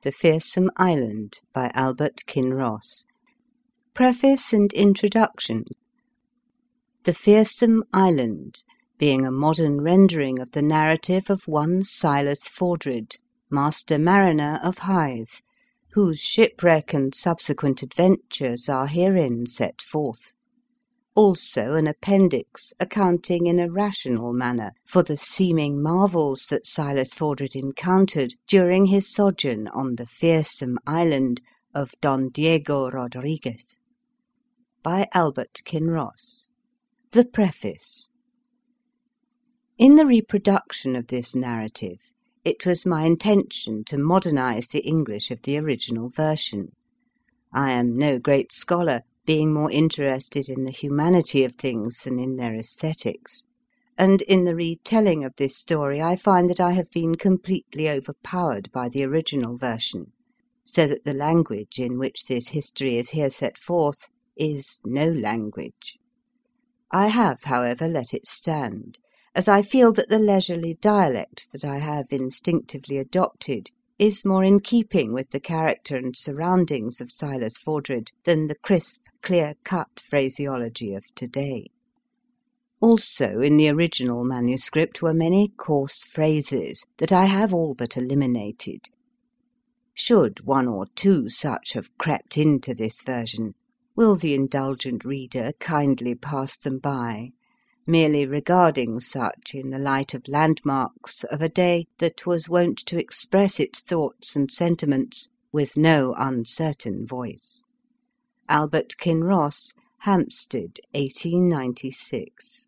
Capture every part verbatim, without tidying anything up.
The Fearsome Island by Albert Kinross. Preface and Introduction. The Fearsome Island, being a modern rendering of the narrative of one Silas Fordred, master mariner of Hythe, whose shipwreck and subsequent adventures are herein set forth. Also an appendix accounting in a rational manner for the seeming marvels that Silas Fordred encountered during his sojourn on the fearsome island of Don Diego Rodriguez. By Albert Kinross. The Preface. In the reproduction of this narrative, it was my intention to modernize the English of the original version. I am no great scholar, being more interested in the humanity of things than in their aesthetics, and in the retelling of this story I find that I have been completely overpowered by the original version, so that the language in which this history is here set forth is no language. I have, however, let it stand, as I feel that the leisurely dialect that I have instinctively adopted is more in keeping with the character and surroundings of Silas Fordred than the crisp, clear-cut phraseology of today. Also, in the original manuscript were many coarse phrases that I have all but eliminated. Should one or two such have crept into this version, will the indulgent reader kindly pass them by, merely regarding such in the light of landmarks of a day that was wont to express its thoughts and sentiments with no uncertain voice. Albert Kinross, Hampstead, eighteen ninety-six.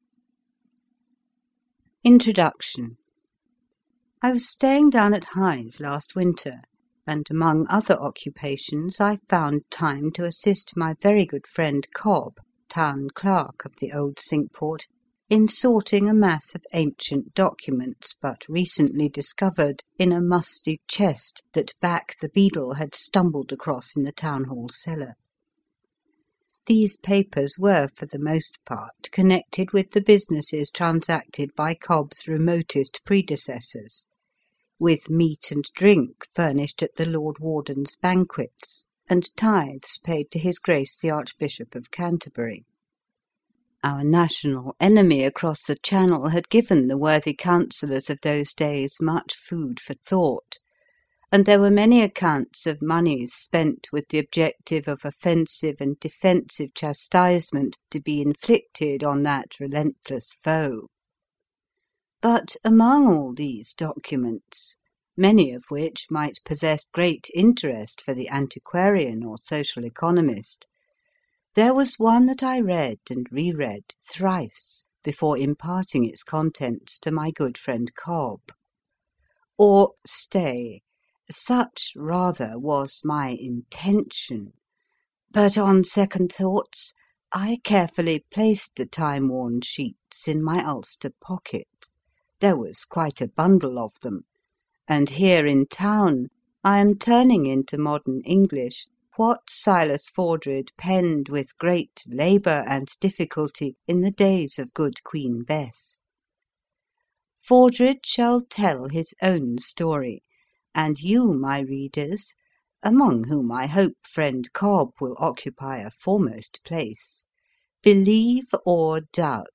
Introduction. I was staying down at Hythe last winter, and among other occupations I found time to assist my very good friend Cobb, town clerk of the old Cinque Port, in sorting a mass of ancient documents but recently discovered in a musty chest that Back the Beadle had stumbled across in the town hall cellar. These papers were, for the most part, connected with the businesses transacted by Cobb's remotest predecessors, with meat and drink furnished at the Lord Warden's banquets, and tithes paid to His Grace the Archbishop of Canterbury. Our national enemy across the Channel had given the worthy counsellors of those days much food for thought, and there were many accounts of moneys spent with the objective of offensive and defensive chastisement to be inflicted on that relentless foe. But among all these documents, many of which might possess great interest for the antiquarian or social economist, there was one that I read and reread thrice before imparting its contents to my good friend Cobb. Or, stay, such rather was my intention, but on second thoughts I carefully placed the time-worn sheets in my ulster pocket. There was quite a bundle of them, and here in town I am turning into modern English what Silas Fordred penned with great labour and difficulty in the days of good Queen Bess. Fordred shall tell his own story, and you, my readers, among whom I hope friend Cobb will occupy a foremost place, believe or doubt.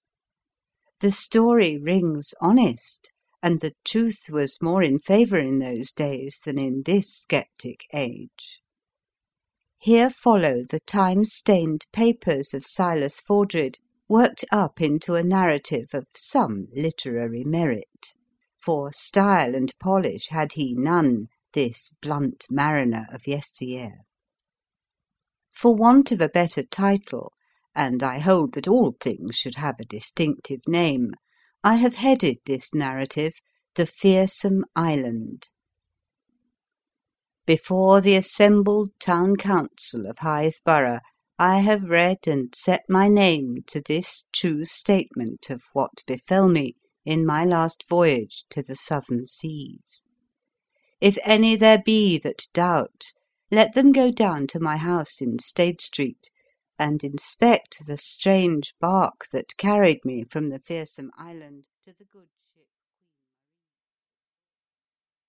The story rings honest, and the truth was more in favour in those days than in this sceptic age. Here follow the time-stained papers of Silas Fordred, worked up into a narrative of some literary merit, for style and polish had he none, this blunt mariner of yesteryear. For want of a better title, and I hold that all things should have a distinctive name, I have headed this narrative The Fearsome Island. Before the assembled town council of Hythe Borough I have read and set my name to this true statement of what befell me in my last voyage to the southern seas. If any there be that doubt, let them go down to my house in Stade Street, and inspect the strange bark that carried me from the fearsome island to the good